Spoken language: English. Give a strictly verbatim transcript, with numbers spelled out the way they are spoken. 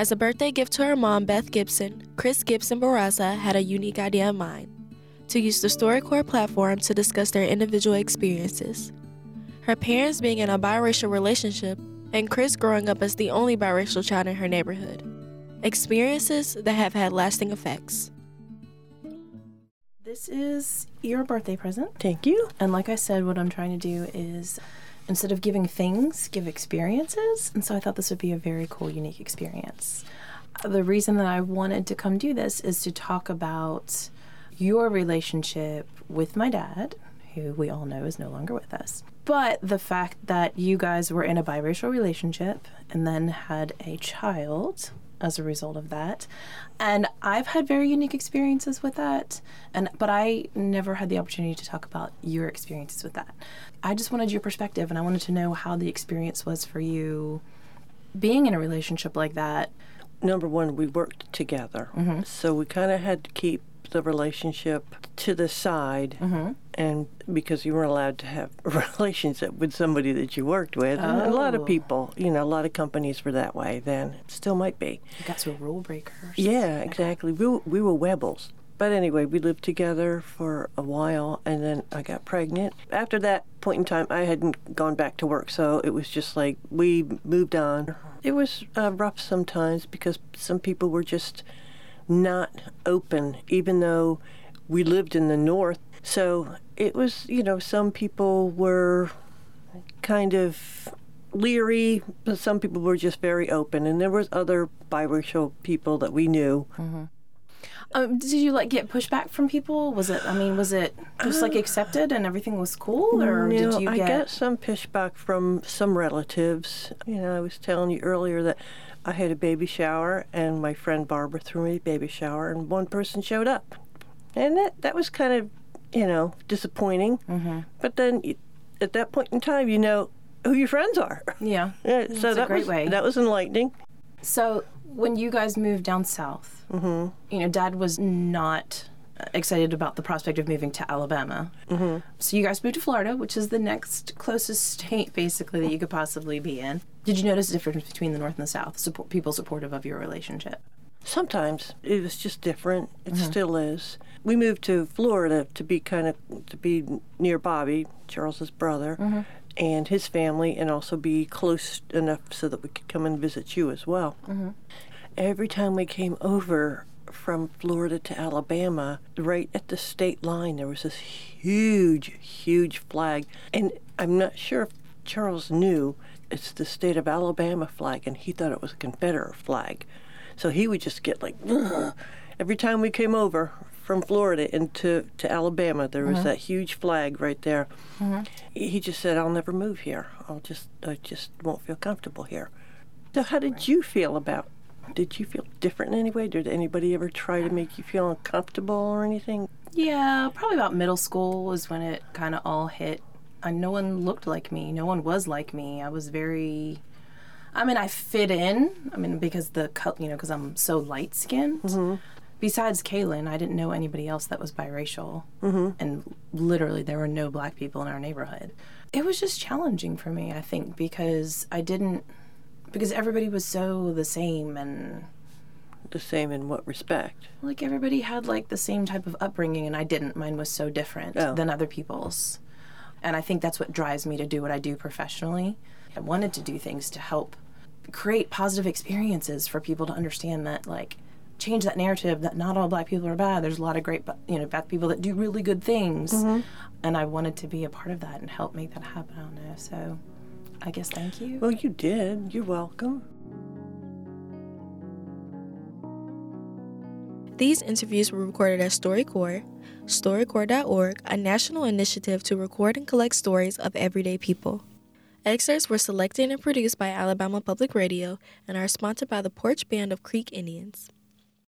As a birthday gift to her mom, Beth Gibson, Chris Gibson Barraza had a unique idea in mind: to use the StoryCorps platform to discuss their individual experiences. Her parents being in a biracial relationship, and Chris growing up as the only biracial child in her neighborhood. Experiences that have had lasting effects. This is your birthday present. Thank you. And like I said, what I'm trying to do is, instead of giving things, give experiences. And so I thought this would be a very cool, unique experience. The reason that I wanted to come do this is to talk about your relationship with my dad, who we all know is no longer with us. But the fact that you guys were in a biracial relationship and then had a child as a result of that. And I've had very unique experiences with that, and but I never had the opportunity to talk about your experiences with that. I just wanted your perspective, and I wanted to know how the experience was for you being in a relationship like that. Number one, we worked together, Mm-hmm. so we kind of had to keep the relationship to the side, Mm-hmm. and because you weren't allowed to have a relationship with somebody that you worked with. And a lot Oh. of people, you know, a lot of companies were that way then. Still might be. You got to a rule breakers. Yeah, exactly. We were, we were Webbles. But anyway, we lived together for a while, and then I got pregnant. After that point in time, I hadn't gone back to work, so it was just like we moved on. It was uh, rough sometimes because some people were just not open, even though we lived in the north. So it was, you know, some people were kind of leery, but some people were just very open. And there was other biracial people that we knew. Mm-hmm. Um, did you like get pushback from people? Was it? I mean, was it just like accepted and everything was cool, or No, did you I get? got some pushback from some relatives. You know, I was telling you earlier that I had a baby shower, and my friend Barbara threw me a baby shower, and one person showed up, and that that was kind of, you know, disappointing. Mm-hmm. But then, y- at that point in time, you know who your friends are. Yeah. Yeah, That's so a that great was way. that was enlightening. So when you guys moved down south, Mm-hmm. you know, Dad was not excited about the prospect of moving to Alabama. Mm-hmm. So you guys moved to Florida, which is the next closest state, basically, that you could possibly be in. Did you notice a difference between the North and the South? Support, people supportive of your relationship? Sometimes it was just different. It still is. We moved to Florida to be kind of to be near Bobby, Charles's brother, Mm-hmm. and his family, and also be close enough so that we could come and visit you as well. Mm-hmm. Every time we came over from Florida to Alabama, right at the state line, there was this huge, huge flag. And I'm not sure if Charles knew it's the state of Alabama flag, and he thought it was a Confederate flag. So he would just get like, ugh. Every time we came over from Florida into to Alabama, there was Mhm. that huge flag right there. Mhm. He just said, "I'll never move here. I'll just, I just won't feel comfortable here." So how did you feel about? Did you feel different in any way? Did anybody ever try to make you feel uncomfortable or anything? Yeah, probably about middle school was when it kind of all hit. Uh, no one looked like me. No one was like me. I was very. I mean, I fit in. I mean, because the cut, you know, because I'm so light skinned. Mm-hmm. Besides Kaylin, I didn't know anybody else that was biracial, Mm-hmm. and literally there were no black people in our neighborhood. It was just challenging for me, I think, because I didn't, because everybody was so the same, and The same in what respect? like everybody had like the same type of upbringing, and I didn't. Mine was so different Oh. than other people's, and I think that's what drives me to do what I do professionally. I wanted to do things to help create positive experiences for people to understand that, like, change that narrative that not all black people are bad. There's a lot of great, you know, black people that do really good things. Mm-hmm. And I wanted to be a part of that and help make that happen. I don't know. So I guess thank you. Well, you did. You're welcome. These interviews were recorded at StoryCorps, StoryCorps dot org, a national initiative to record and collect stories of everyday people. Excerpts were selected and produced by Alabama Public Radio and are sponsored by the Porch Band of Creek Indians.